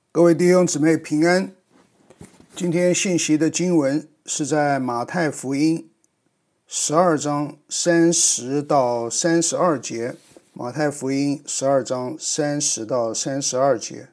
各位弟兄姊妹平安。今天信息的经文是在马太福音12章30到32节。马太福音12章30到32节。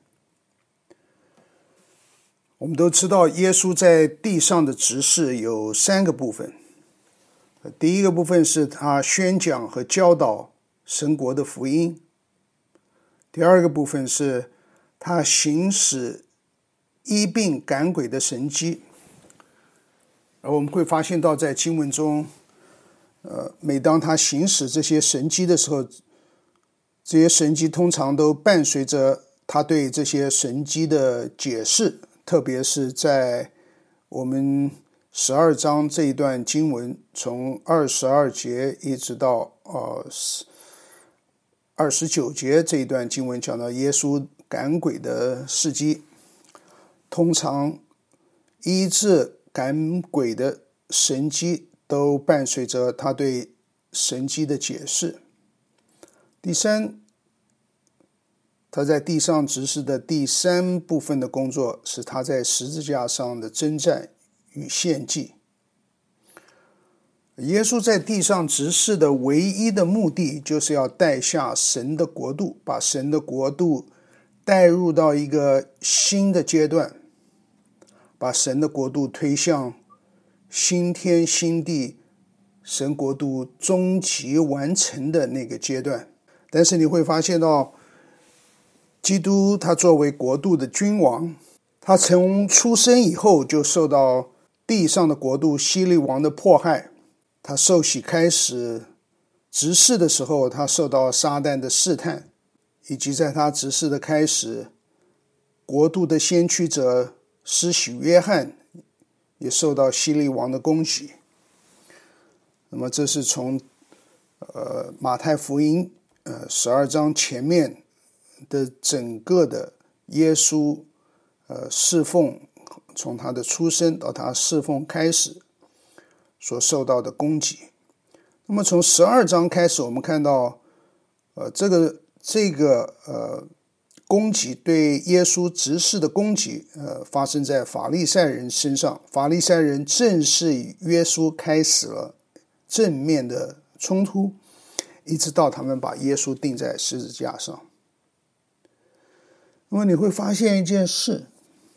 我们都知道耶稣在地上的职事有3个部分。第一个部分是他宣讲和教导神国的福音。第二个部分是他行使医病赶鬼的神迹。而我们会发现到在经文中，每当他行使这些神迹的时候，这些神迹通常都伴随着他对这些神迹的解释，特别是在我们12章这一段经文，从22节一直到29节这一段经文，讲到耶稣赶鬼的事迹。通常医治赶鬼的神迹都伴随着他对神迹的解释。第三，他在地上执事的第3部分的工作是他在十字架上的征战与献祭。耶稣在地上执事的唯一的目的，就是要带下神的国度，把神的国度带入到一个新的阶段，把神的国度推向新天新地，神国度终极完成的那个阶段。但是你会发现到，基督他作为国度的君王，他从出生以后就受到地上的国度希律王的迫害。他受洗开始执事的时候，他受到撒旦的试探，以及在他执事的开始，国度的先驱者施洗约翰也受到希律王的攻击。那么这是从马太福音12章前面的整个的耶稣侍奉，从他的出生到他侍奉开始所受到的攻击。那么从12章开始，我们看到这个攻击，对耶稣执事的攻击发生在法利赛人身上。法利赛人正式与耶稣开始了正面的冲突，一直到他们把耶稣钉在十字架上。那么你会发现一件事，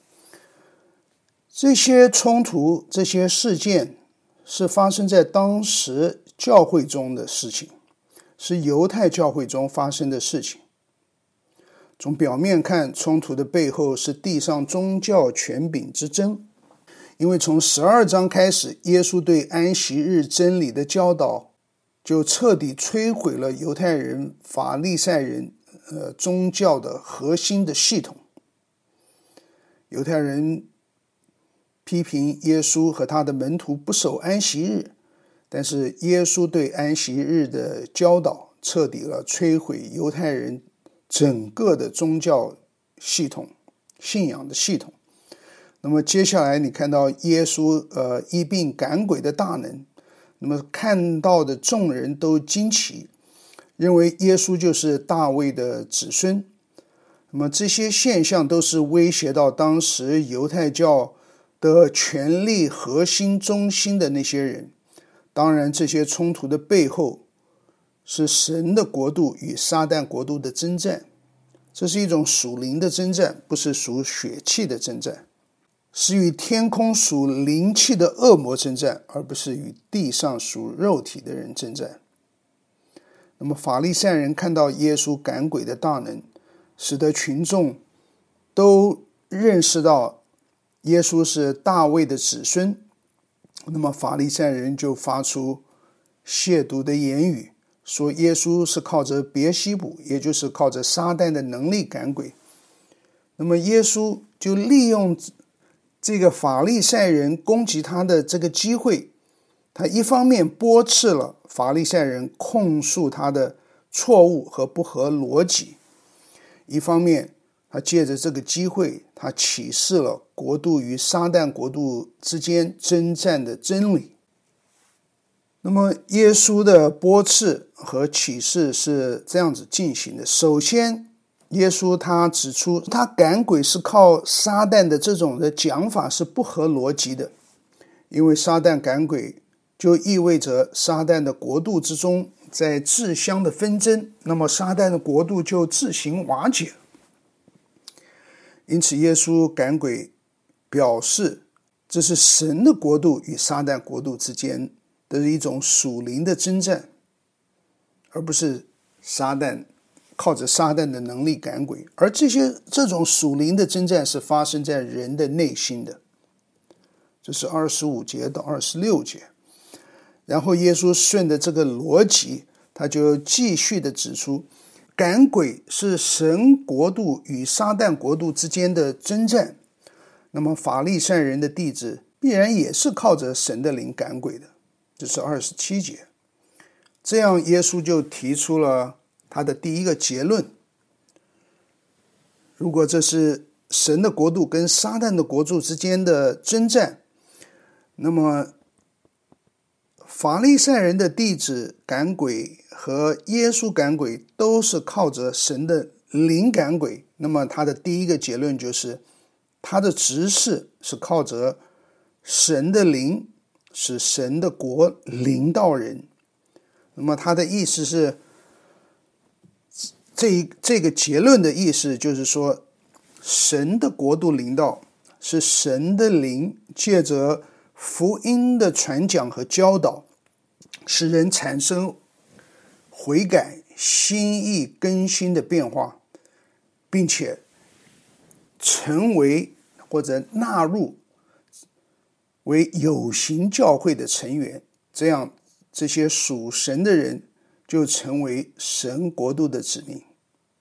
这些冲突，这些事件是发生在当时教会中的事情，是犹太教会中发生的事情。从表面看，冲突的背后是地上宗教权柄之争。因为从12章开始，耶稣对安息日真理的教导就彻底摧毁了犹太人、法利赛人宗教的核心的系统。犹太人批评耶稣和他的门徒不守安息日，但是耶稣对安息日的教导彻底了摧毁犹太人整个的宗教系统、信仰的系统。那么接下来你看到耶稣医病赶鬼的大能，那么看到的众人都惊奇，认为耶稣就是大卫的子孙。那么这些现象都是威胁到当时犹太教的权力核心中心的那些人。当然这些冲突的背后是神的国度与撒旦国度的征战，这是一种属灵的征战，不是属血气的征战，是与天空属灵气的恶魔征战，而不是与地上属肉体的人征战。那么法利赛人看到耶稣赶鬼的大能，使得群众都认识到耶稣是大卫的子孙。那么法利赛人就发出亵渎的言语，说耶稣是靠着别西卜，也就是靠着撒旦的能力赶鬼。那么耶稣就利用这个法利赛人攻击他的这个机会，他一方面驳斥了法利赛人控诉他的错误和不合逻辑，一方面他借着这个机会，他启示了国度与撒旦国度之间征战的真理。那么耶稣的驳斥和启示是这样子进行的。首先耶稣他指出，他赶鬼是靠撒旦的这种的讲法是不合逻辑的，因为撒旦赶鬼就意味着撒旦的国度之中在自相的纷争，那么撒旦的国度就自行瓦解。因此耶稣赶鬼表示，这是神的国度与撒旦国度之间的一种属灵的征战，而不是靠着撒旦的能力赶鬼，而这种属灵的征战是发生在人的内心的。这是25节到26节。然后耶稣顺着这个逻辑，他就继续的指出，赶鬼是神国度与撒旦国度之间的征战，那么法利赛人的弟子必然也是靠着神的灵赶鬼的。这是27节。这样耶稣就提出了他的第一个结论，如果这是神的国度跟撒旦的国度之间的征战，那么法利赛人的弟子赶鬼和耶稣赶鬼都是靠着神的灵赶鬼，那么他的第一个结论就是他的执事是靠着神的灵使神的国临到人。那么他的意思是，这个结论的意思就是说，神的国度临到是神的灵借着福音的传讲和教导，使人产生悔改、心意更新的变化，并且成为或者纳入为有形教会的成员，这样这些属神的人就成为神国度的子民。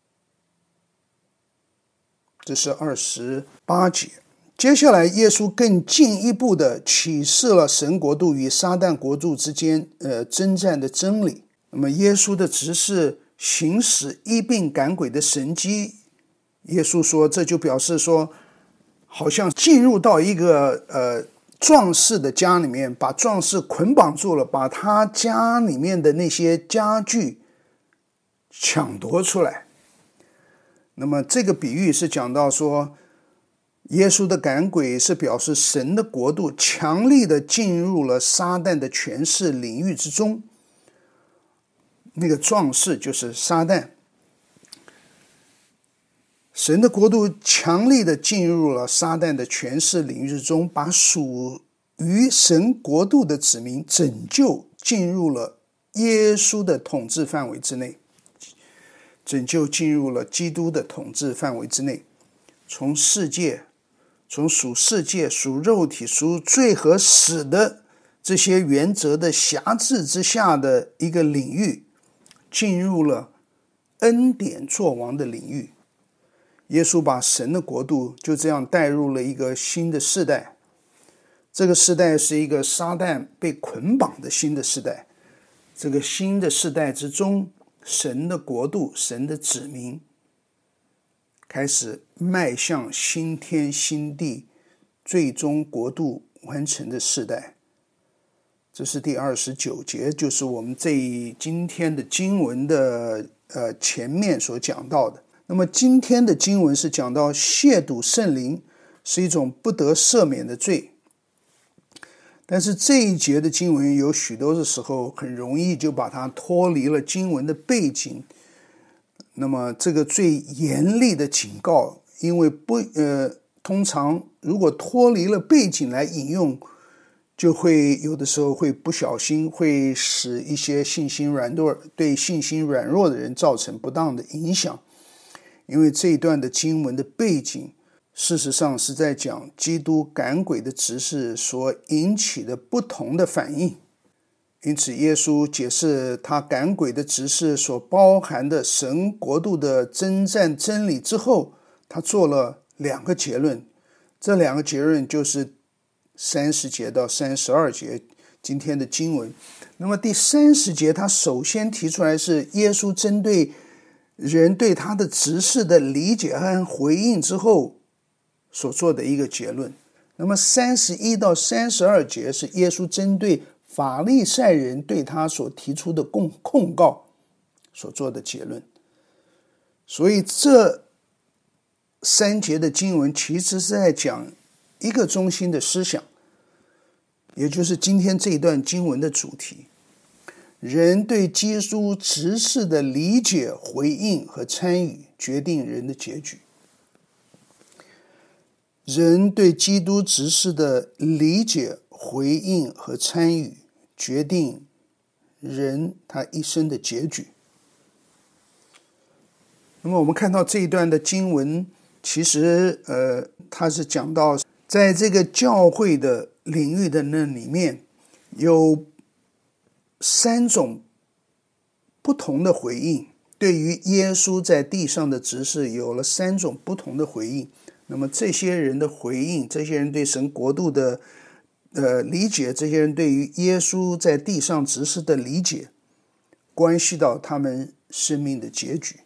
这是28节。接下来耶稣更进一步的启示了神国度与撒旦国度之间征战的真理。那么耶稣的执事行使医病赶鬼的神迹，耶稣说这就表示说，好像进入到一个壮士的家里面，把壮士捆绑住了，把他家里面的那些家具抢夺出来。那么这个比喻是讲到说，耶稣的赶鬼是表示神的国度强力的进入了撒旦的权势领域之中，那个壮士就是撒旦。神的国度强力的进入了撒旦的权势领域之中，把属于神国度的子民拯救进入了耶稣的统治范围之内，拯救进入了基督的统治范围之内，从属世界、属肉体、属罪和死的这些原则的辖制之下的一个领域，进入了恩典作王的领域。耶稣把神的国度就这样带入了一个新的世代，这个世代是一个撒旦被捆绑的新的世代。这个新的世代之中，神的国度、神的子民开始迈向新天新地，最终国度完成的世代。这是第29节，就是我们今天的经文的前面所讲到的。那么今天的经文是讲到亵渎圣灵是一种不得赦免的罪，但是这一节的经文有许多的时候很容易就把它脱离了经文的背景。那么这个最严厉的警告，因为通常如果脱离了背景来引用，就会有的时候会不小心会使一些对信心软弱的人造成不当的影响。因为这一段的经文的背景事实上是在讲基督赶鬼的执事所引起的不同的反应，因此耶稣解释他赶鬼的执事所包含的神国度的征战真理之后，他做了2个结论。这2个结论就是30节到32节今天的经文。那么第30节他首先提出来是耶稣针对人对他的执事的理解和回应之后所做的一个结论。那么31到32节是耶稣针对法利赛人对他所提出的控告所做的结论。 所以这3节的经文其实是在讲一个中心的思想，也就是今天这一段经文的主题：人对基督执事的理解、回应和参与，决定人的结局。人对基督执事的理解、回应和参与，决定人他一生的结局。那么我们看到这一段的经文，其实它是讲到在这个教会的领域的那里面，有3种不同的回应，对于耶稣在地上的执事有了3种不同的回应。那么这些人的回应，这些人对神国度的理解，这些人对于耶稣在地上执事的理解，关系到他们生命的结局。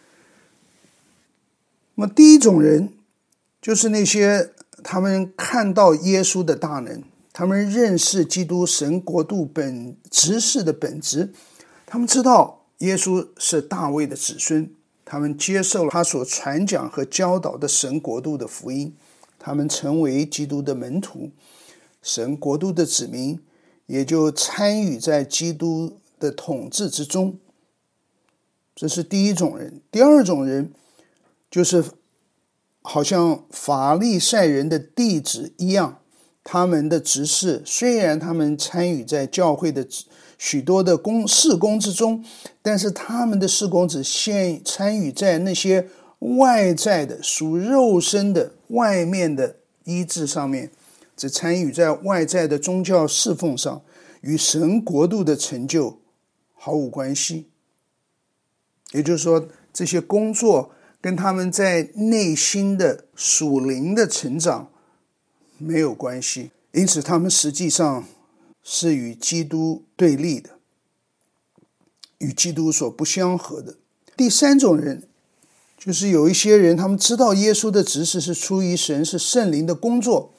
那么第一种人就是那些他们看到耶稣的大能，他们认识基督神国度执事的本质，他们知道耶稣是大卫的子孙，他们接受了他所传讲和教导的神国度的福音，他们成为基督的门徒，神国度的子民，也就参与在基督的统治之中。这是第一种人。第二种人就是好像法利赛人的弟子一样，他们的执事虽然他们参与在教会的许多的事工之中，但是他们的事工只参与在那些外在的属肉身的外面的医治上面，只参与在外在的宗教侍奉上，与神国度的成就毫无关系。也就是说，这些工作跟他们在内心的属灵的成长没有关系，因此他们实际上是与基督对立的，与基督所不相合的。第3种人就是有一些人，他们知道耶稣的执事是出于神，是圣灵的工作，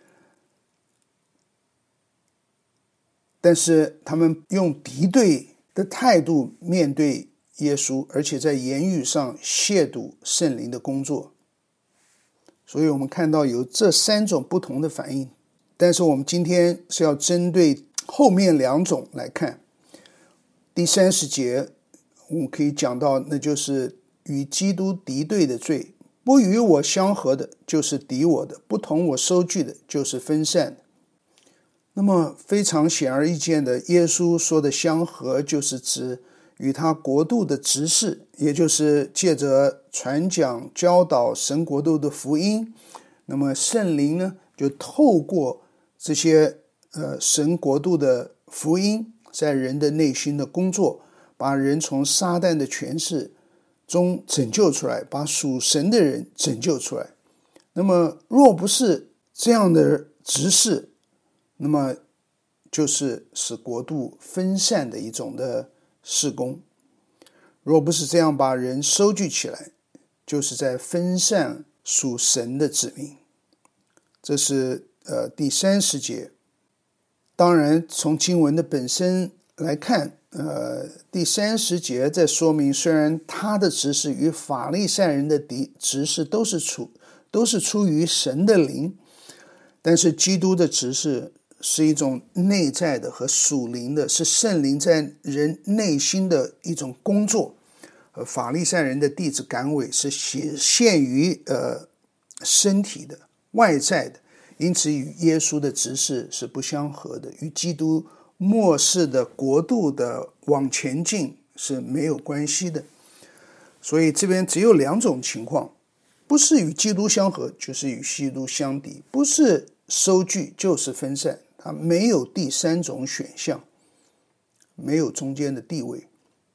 但是他们用敌对的态度面对耶稣，而且在言语上亵渎圣灵的工作。所以我们看到有这3种不同的反应，但是我们今天是要针对后面2种来看。第30节我们可以讲到，那就是与基督敌对的罪，不与我相合的就是敌我的，不同我收据的就是分散的。那么非常显而易见的，耶稣说的相合就是指与他国度的执事，也就是借着传讲教导神国度的福音，那么圣灵呢就透过这些神国度的福音在人的内心的工作，把人从撒旦的权势中拯救出来，把属神的人拯救出来。那么若不是这样的执事，那么就是使国度分散的一种的事工。若不是这样把人收聚起来，就是在分散属神的子民。这是第30节。当然从经文的本身来看，第30节在说明，虽然他的执事与法利赛人的执事都是出于神的灵，但是基督的执事是一种内在的和属灵的，是圣灵在人内心的一种工作。法利赛人的弟子赶尾是限于身体的外在的，因此与耶稣的执事是不相合的，与基督末世的国度的往前进是没有关系的。所以这边只有2种情况，不是与基督相合，就是与基督相敌，不是收据就是分散，它没有第3种选项，没有中间的地位。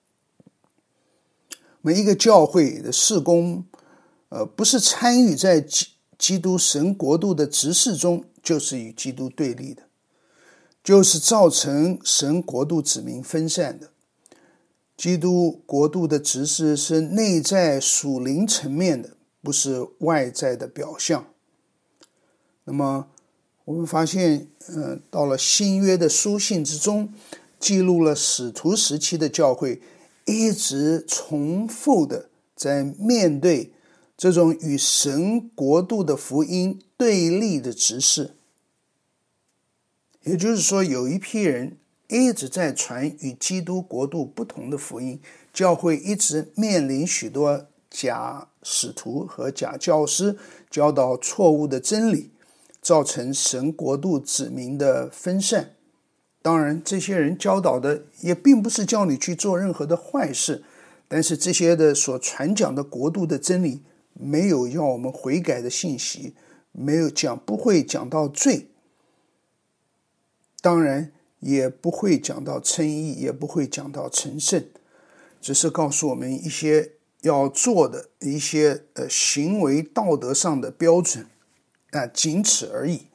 每一个教会的事工不是参与在基督神国度的执事中，就是与基督对立的，就是造成神国度子民分散的。基督国度的执事是内在属灵层面的，不是外在的表象。那么我们发现到了新约的书信之中，记录了使徒时期的教会一直重复的在面对这种与神国度的福音对立的执事。也就是说，有一批人一直在传与基督国度不同的福音，教会一直面临许多假使徒和假教师教导错误的真理，造成神国度子民的分散。当然，这些人教导的也并不是叫你去做任何的坏事，但是这些的所传讲的国度的真理，没有要我们悔改的信息，不会讲到罪，当然也不会讲到称义，也不会讲到成圣，只是告诉我们一些要做的一些行为道德上的标准，仅此而已。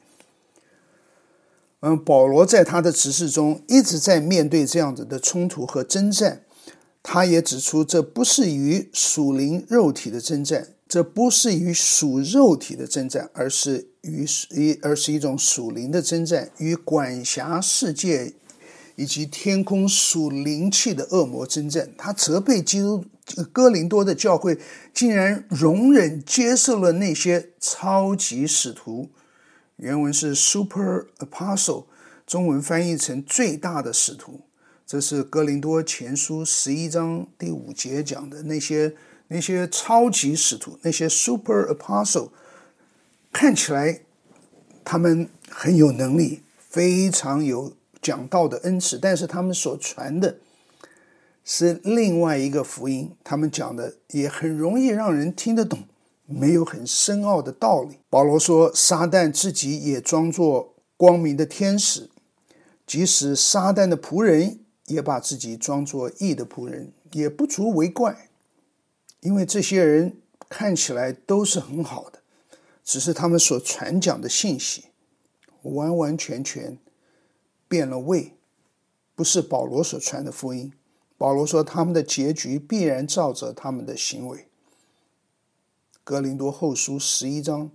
保罗在他的执事中一直在面对这样子的冲突和征战，他也指出这不是与属灵肉体的征战，这不是与属肉体的征战，而是一种属灵的征战，与管辖世界以及天空属灵气的恶魔征战。他责备哥林多的教会竟然容忍接受了那些超级使徒，原文是 super apostle， 中文翻译成最大的使徒。这是哥林多前书11章第5节讲的那些超级使徒，那些 super apostle， 看起来他们很有能力，非常有讲道的恩赐，但是他们所传的是另外一个福音，他们讲的也很容易让人听得懂，没有很深奥的道理。保罗说，撒旦自己也装作光明的天使，即使撒旦的仆人也把自己装作义的仆人，也不足为怪，因为这些人看起来都是很好的，只是他们所传讲的信息完完全全变了味，不是保罗所传的福音。保罗说他们的结局必然照着他们的行为。哥林多后书11章，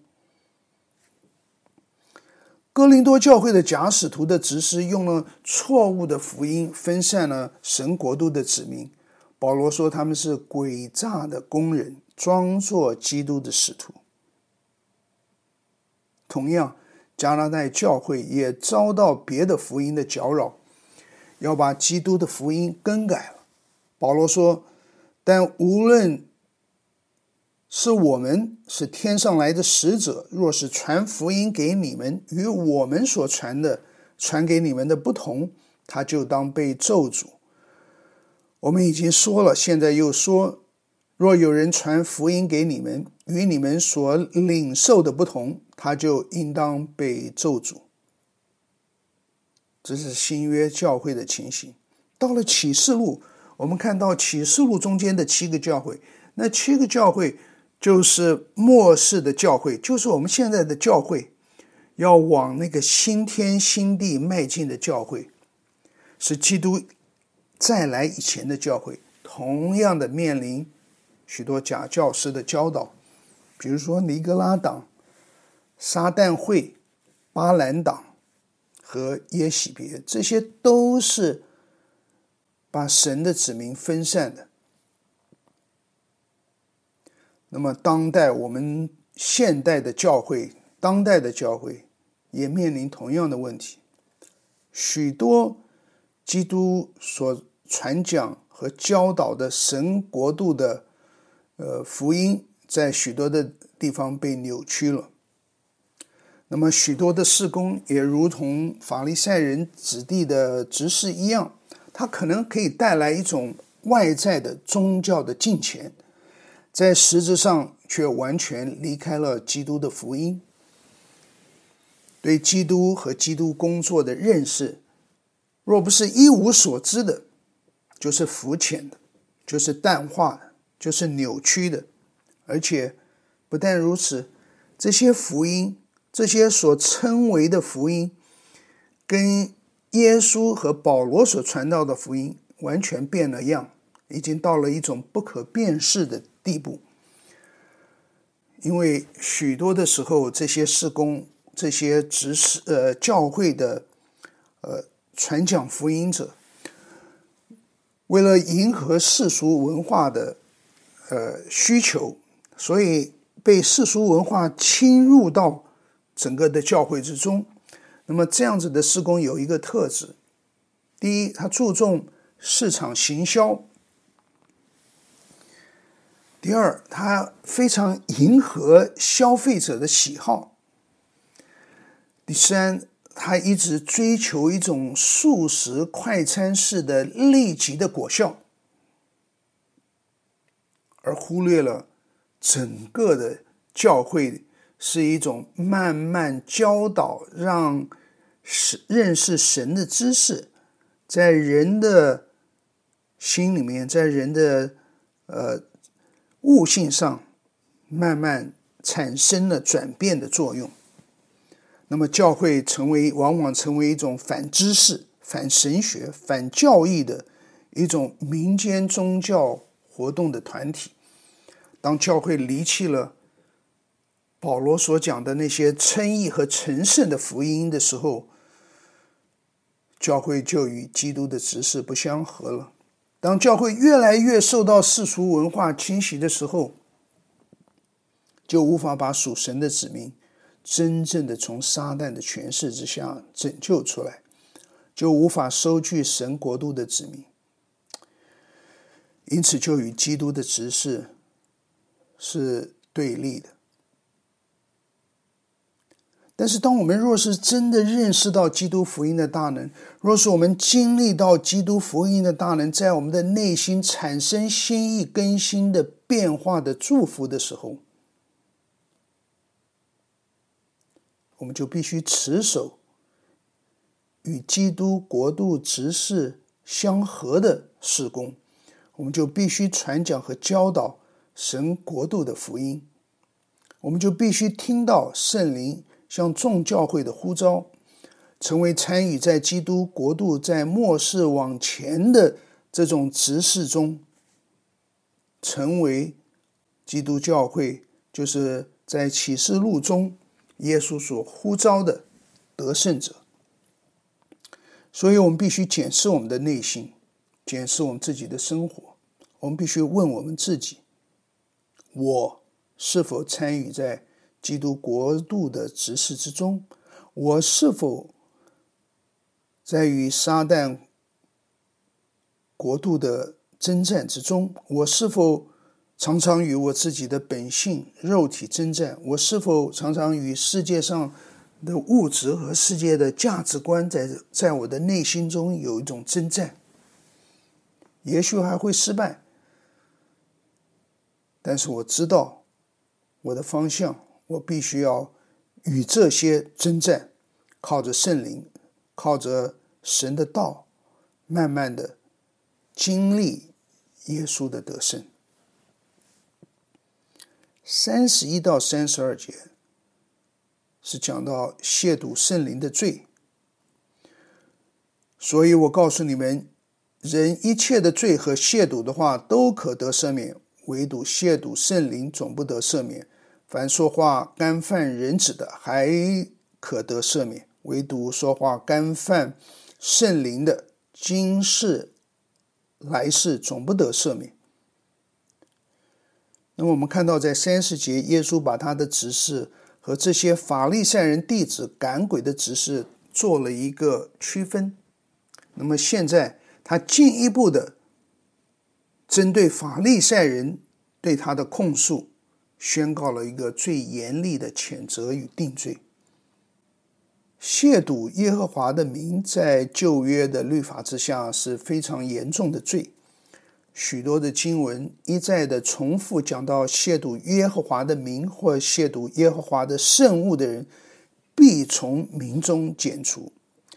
哥林多教会的假使徒的执事用了错误的福音分散了神国度的子民。保罗说他们是诡诈的工人，装作基督的使徒。同样，加拿大教会也遭到别的福音的搅扰，要把基督的福音更改了。保罗说，但无论是我们是天上来的使者，若是传福音给你们，与我们所传给你们的不同，他就当被咒诅。我们已经说了，现在又说，若有人传福音给你们，与你们所领受的不同，他就应当被咒诅。这是新约教会的情形。到了启示录，我们看到启示录中间的7个教会，那7个教会就是末世的教会，就是我们现在的教会，要往那个新天新地迈进的教会，是基督再来以前的教会，同样的面临许多假教师的教导，比如说尼格拉党、撒旦会、巴兰党和耶洗别，这些都是把神的子民分散的。那么当代我们现代的教会，当代的教会也面临同样的问题，许多基督所传讲和教导的神国度的福音，在许多的地方被扭曲了。那么许多的事工也如同法利赛人子弟的执事一样，它可能可以带来一种外在的宗教的敬虔，在实质上却完全离开了基督的福音。对基督和基督工作的认识，若不是一无所知的，就是肤浅的，就是淡化的，就是扭曲的。而且不但如此，这些福音，这些所称为的福音，跟耶稣和保罗所传道的福音完全变了样，已经到了一种不可辨识的地步。因为许多的时候，这些事工，这些教会的传讲福音者，为了迎合世俗文化的需求，所以被世俗文化侵入到整个的教会之中。那么这样子的事工有一个特质，第一，它注重市场行销；第二，它非常迎合消费者的喜好；第三，它一直追求一种速食快餐式的立即的果效，而忽略了整个的教会是一种慢慢教导，让认识神的知识在人的心里面，在人的悟性上慢慢产生了转变的作用。那么教会往往成为一种反知识、反神学、反教义的一种民间宗教活动的团体。当教会离弃了保罗所讲的那些称义和成圣的福音的时候，教会就与基督的执事不相合了。当教会越来越受到世俗文化侵袭的时候，就无法把属神的子民真正的从撒旦的权势之下拯救出来，就无法收据神国度的子民，因此就与基督的执事是对立的。但是当我们若是真的认识到基督福音的大能，若是我们经历到基督福音的大能在我们的内心产生心意更新的变化的祝福的时候，我们就必须持守与基督国度执事相合的事工，我们就必须传讲和教导神国度的福音，我们就必须听到圣灵向众教会的呼召，成为参与在基督国度在末世往前的这种执事中，成为基督教会，就是在启示录中耶稣所呼召的得胜者。所以我们必须检视我们的内心，检视我们自己的生活，我们必须问我们自己，我是否参与在基督国度的执事之中？我是否在与撒旦国度的征战之中？我是否常常与我自己的本性肉体征战？我是否常常与世界上的物质和世界的价值观在我的内心中有一种征战？也许还会失败，但是我知道我的方向，我必须要与这些征战，靠着圣灵，靠着神的道，慢慢的经历耶稣的得胜。31到32节是讲到亵渎圣灵的罪。所以我告诉你们，人一切的罪和亵渎的话都可得赦免，唯独亵渎圣灵总不得赦免。凡说话干犯人子的还可得赦免，唯独说话干犯圣灵的，今世来世总不得赦免。那么我们看到在30节，耶稣把他的执事和这些法利赛人弟子赶鬼的执事做了一个区分。那么现在他进一步的针对法利赛人对他的控诉，宣告了一个最严厉的谴责与定罪。亵渎耶和华的名在旧约的律法之下是非常严重的罪，许多的经文一再的重复讲到亵渎耶和华的名或亵渎耶和华的圣物的人必从民中剪除。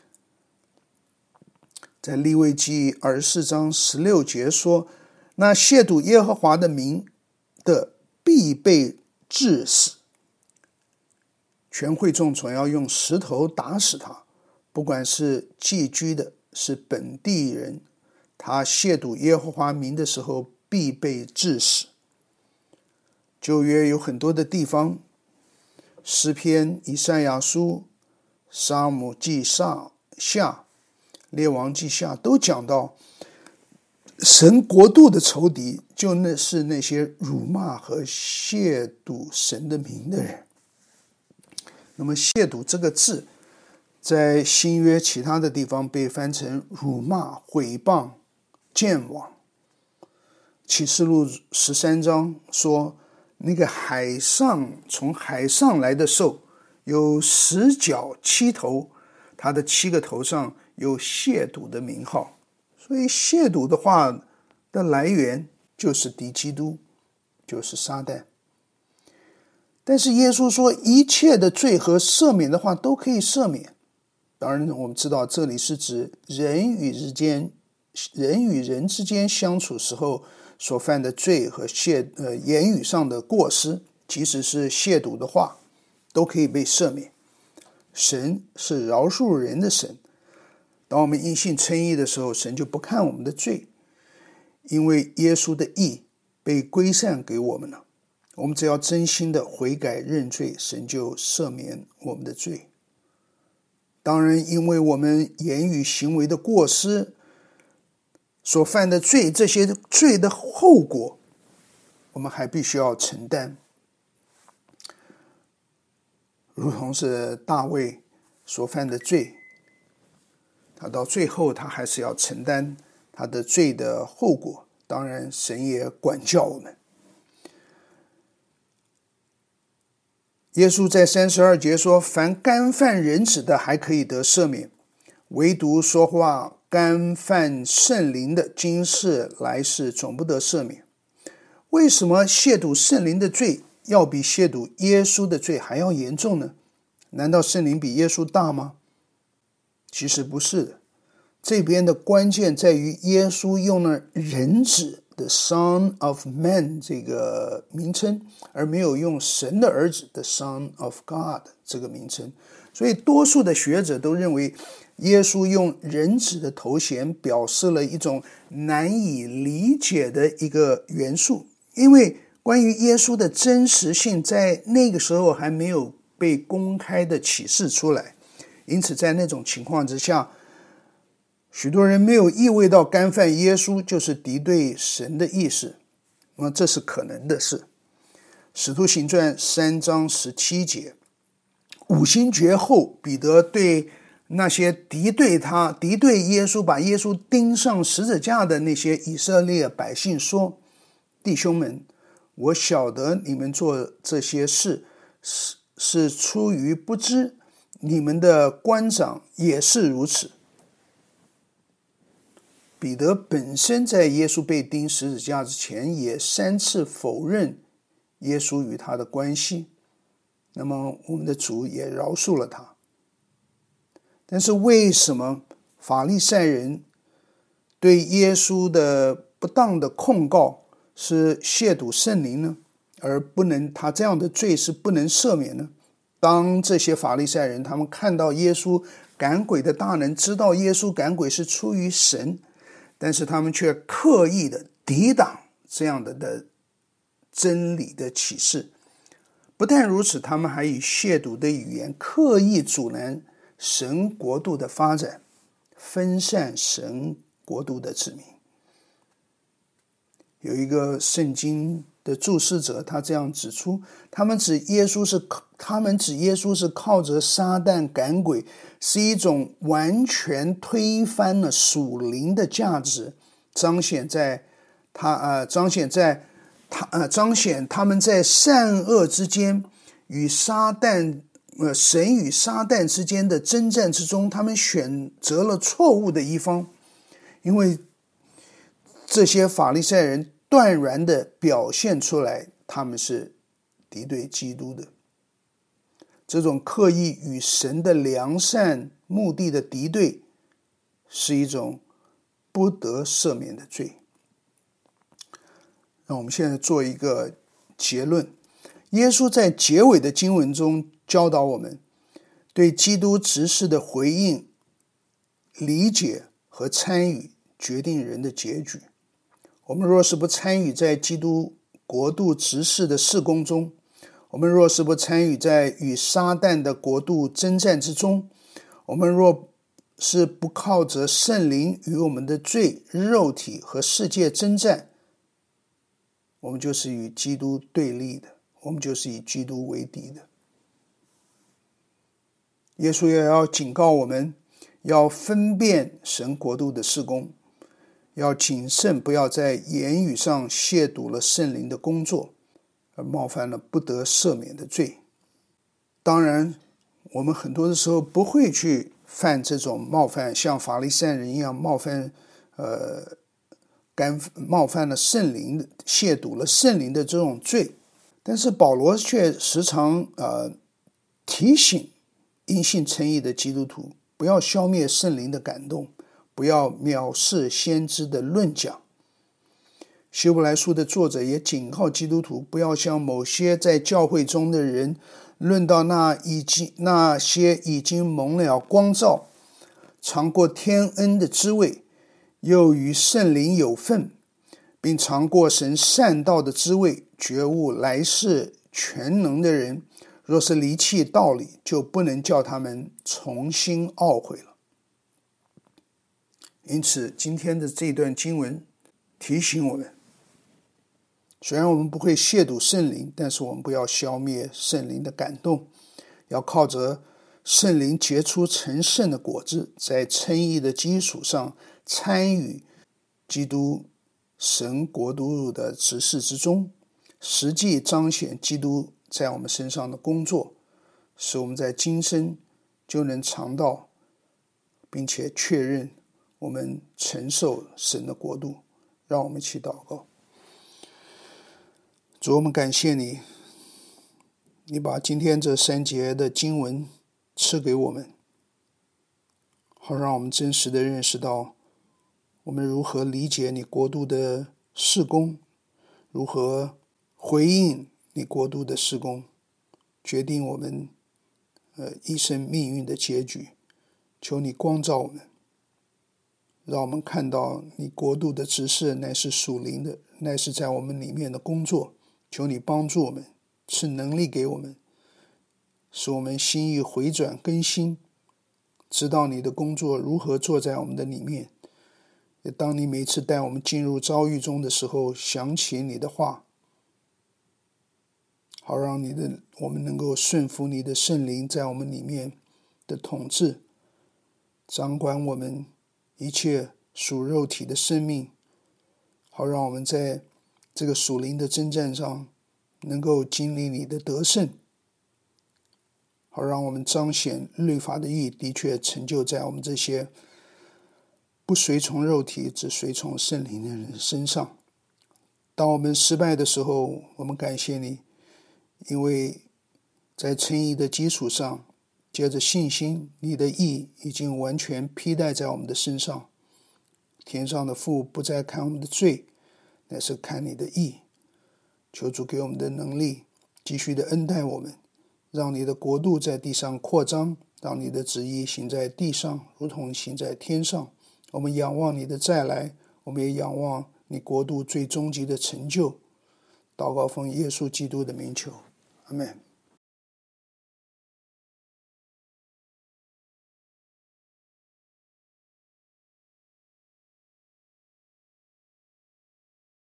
在利未记24章16节说，那亵渎耶和华的名的必被治死，全会众总要用石头打死他，不管是寄居的是本地人，他亵渎耶和华名的时候必被治死。旧约有很多的地方，诗篇、以赛亚书、撒母记下、列王记下都讲到神国度的仇敌就是那些辱骂和亵渎神的名的人。那么亵渎这个字在新约其他的地方被翻成辱骂、毁谤、僭妄。启示录13章说，那个从海上来的兽有10角7头，他的7个头上有亵渎的名号。所以亵渎的话的来源就是敌基督，就是撒旦。但是耶稣说，一切的罪和赦免的话都可以赦免。当然我们知道这里是指人与人之间相处时候所犯的罪和言语上的过失，即使是亵渎的话都可以被赦免。神是饶恕人的神，当我们因信称义的时候，神就不看我们的罪，因为耶稣的义被归散给我们了。我们只要真心的悔改认罪，神就赦免我们的罪。当然因为我们言语行为的过失所犯的罪，这些罪的后果我们还必须要承担，如同是大卫所犯的罪，他到最后他还是要承担他的罪的后果。当然神也管教我们。耶稣在32节说，凡干犯人子的还可以得赦免，唯独说话干犯圣灵的，今世来世总不得赦免。为什么亵渎圣灵的罪要比亵渎耶稣的罪还要严重呢？难道圣灵比耶稣大吗？其实不是的。这边的关键在于耶稣用了人子的 Son of Man 这个名称，而没有用神的儿子的 Son of God 这个名称。所以多数的学者都认为耶稣用人子的头衔表示了一种难以理解的一个元素，因为关于耶稣的真实性在那个时候还没有被公开的启示出来，因此在那种情况之下，许多人没有意味到干犯耶稣就是敌对神的意思，那么这是可能的事。使徒行传3章17节，五星节后，彼得对那些敌对耶稣，把耶稣钉上十字架的那些以色列百姓说，弟兄们，我晓得你们做这些事是出于不知，你们的官长也是如此。彼得本身在耶稣被钉十字架之前也3次否认耶稣与他的关系，那么我们的主也饶恕了他。但是为什么法利赛人对耶稣的不当的控告是亵渎圣灵呢？而他这样的罪是不能赦免呢？当这些法利赛人他们看到耶稣赶鬼的大能，知道耶稣赶鬼是出于神，但是他们却刻意的抵挡这样的真理的启示。不但如此，他们还以亵渎的语言刻意阻拦神国度的发展，分散神国度的子民。有一个圣经的注释者，他这样指出，他们指耶稣是靠着撒旦赶鬼，是一种完全推翻了属灵的价值，彰显他们在善恶之间与神与撒旦之间的征战之中，他们选择了错误的一方。因为这些法利赛人断然地表现出来他们是敌对基督的。这种刻意与神的良善目的的敌对，是一种不得赦免的罪。那我们现在做一个结论。耶稣在结尾的经文中教导我们，对基督执事的回应、理解和参与决定人的结局。我们若是不参与在基督国度执事的事工中，我们若是不参与在与撒旦的国度征战之中，我们若是不靠着圣灵与我们的罪、肉体和世界征战，我们就是与基督对立的，我们就是以基督为敌的。耶稣也要警告我们，要分辨神国度的事工，要谨慎，不要在言语上亵渎了圣灵的工作，而冒犯了不得赦免的罪。当然，我们很多的时候不会去犯这种冒犯，像法利赛人一样冒犯了圣灵，亵渎了圣灵的这种罪。但是保罗却时常提醒因信称义的基督徒，不要消灭圣灵的感动，不要藐视先知的论讲。希伯来书的作者也警告基督徒，不要像某些在教会中的人论到那些已经蒙了光照，尝过天恩的滋味，又与圣灵有份，并尝过神善道的滋味，觉悟来世全能的人，若是离弃道理，就不能叫他们重新懊悔了。因此今天的这段经文提醒我们，虽然我们不会亵渎圣灵，但是我们不要消灭圣灵的感动，要靠着圣灵结出成圣的果子，在称义的基础上参与基督神国度的执事之中，实际彰显基督在我们身上的工作，使我们在今生就能尝到，并且确认我们承受神的国度。让我们一起祷告。主，我们感谢你，你把今天这3节的经文赐给我们，好让我们真实的认识到我们如何理解你国度的事工，如何回应你国度的事工，决定我们一生命运的结局。求你光照我们，让我们看到你国度的执事乃是属灵的，乃是在我们里面的工作。求你帮助我们，赐能力给我们，使我们心意回转更新，知道你的工作如何做在我们的里面。也当你每次带我们进入遭遇中的时候，想起你的话，好让我们能够顺服你的圣灵在我们里面的统治，掌管我们一切属肉体的生命，好让我们在这个属灵的征战上能够经历你的得胜，好让我们彰显律法的义的确成就在我们这些不随从肉体只随从圣灵的人身上。当我们失败的时候，我们感谢你，因为在称义的基础上，借着信心，你的义已经完全披戴在我们的身上。天上的父不再看我们的罪，乃是看你的义。求主给我们的能力，继续的恩待我们，让你的国度在地上扩张，让你的旨意行在地上，如同行在天上。我们仰望你的再来，我们也仰望你国度最终极的成就。祷告奉耶稣基督的名求，阿们。